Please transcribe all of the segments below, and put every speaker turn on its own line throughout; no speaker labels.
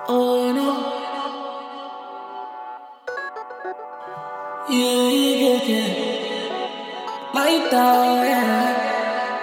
Oh no, yeah. Like that, yeah.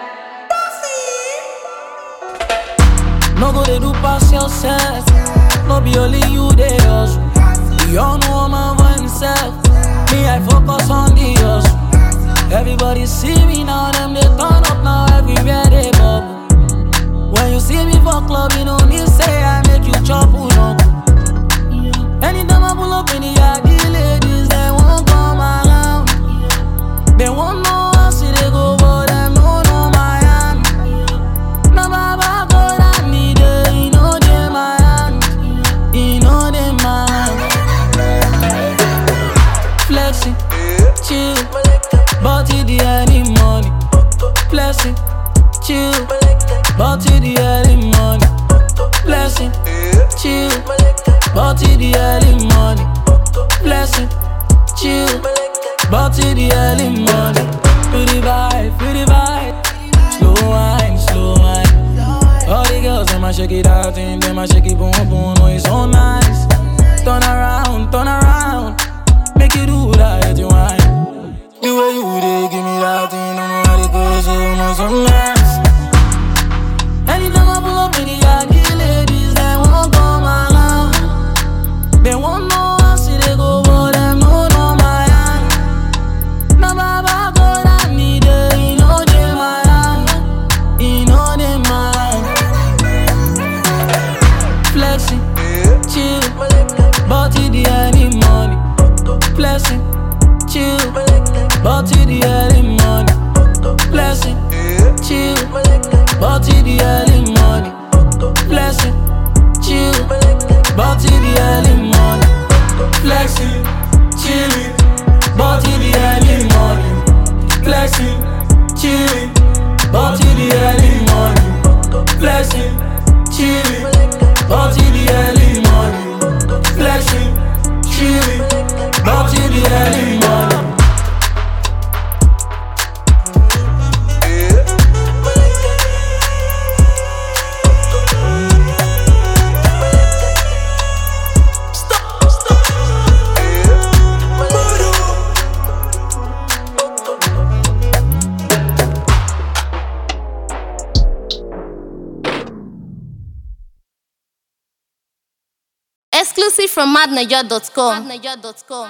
No go they do pass yourself. No be only you they hustle. We all know my for himself. Me I focus on the hustle. Everybody see me now, them they turn up now. Everywhere they bubble. When you see me for club, you know me say I make you chop up. Anytime I pull up in the yard, the ladies they won't come around. They won't know how see they go, but them don't know my hand. No baba go down the day, you know they my hand. You know they my hand. Flexing, chill, but in the early morning. Flexing, chill, but in the early morning. Flexing, chill, but in the early morning. Blessing, chill, but in the early morning. Feel the vibe, slow wine, slow wine. All the girls, them a shake it out, and them a shake it boom boom, oh it's so nice. Turn around, make you do that you want. The way you dey give me that thing, no know how it goes, so nice. Anytime I pull up in the yard, the ladies, they won't come around. They won't know how see they go, but them no know my hand. No baba go down the day, you know they my hand. You know they my hand. Flexing, chill, but in the early morning. Flexing, chill, but in the early morning. Flexing, chill, but in the early morning. Flexing, chill, but in the early morning. Flexing, chillin', but in the early morning. Flexing, chillin', but in the early morning. Flexing, chillin', but in the early morning. Flexing, chillin', but in the early morning.
Exclusive from madniger.com.